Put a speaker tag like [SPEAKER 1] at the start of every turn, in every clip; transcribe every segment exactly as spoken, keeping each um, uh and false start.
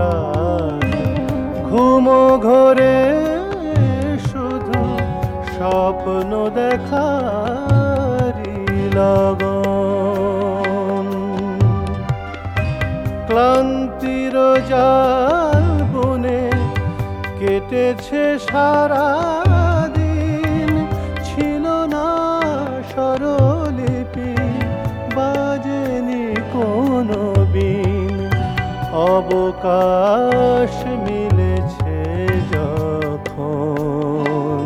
[SPEAKER 1] রাত ঘুমো ঘরে শুধু স্বপ্ন দেখারি লগন। ক্লান্তির জাল বুনে কেটেছে সারা দিন, ছিল না স্বরলিপি, বাজেনি কোনো বিন। অবকাশ মিলেছে যখন,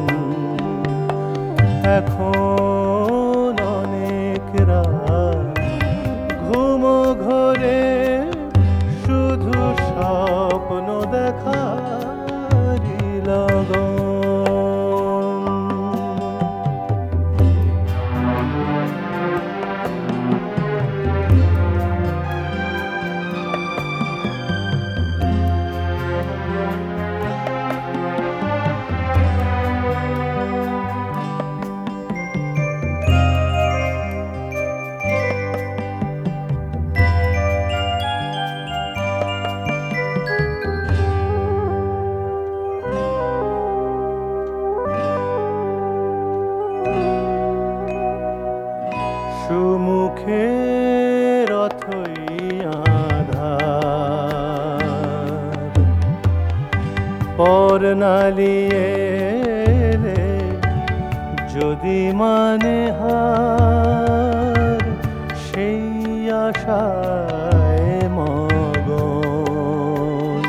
[SPEAKER 1] এখন অনেক রাত ঘুমো ঘরে শুধু স্বপ্ন দেখারি লগন। সুমুখে রথই আধার, পর নালিয়ে এলে যদি মানে হার, সেই আশায় মগন।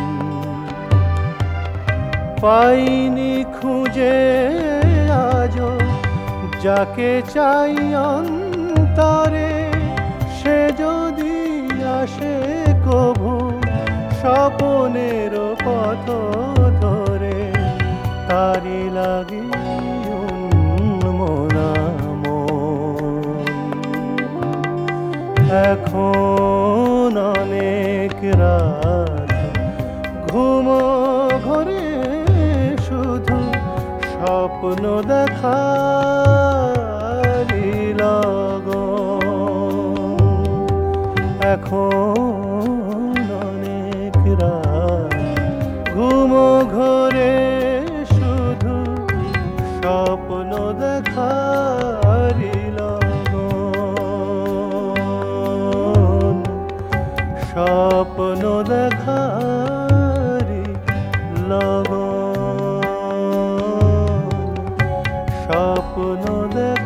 [SPEAKER 1] পাইনি খুঁজে আজো যাকে চাই অন্তরে, সে যদি আসে কভু স্বপনের পথ ধরে, তারি লাগি উন্মনা মন। এখন অনেক রাত ঘুমো ঘরে শুধু স্বপ্ন দেখারি লগন। এখন অনেক রাত ঘুমো ঘরে শুধু স্বপ্ন দেখারি লগন। স্বপ্ন দেখারি লগন। স্বপ্ন দেখ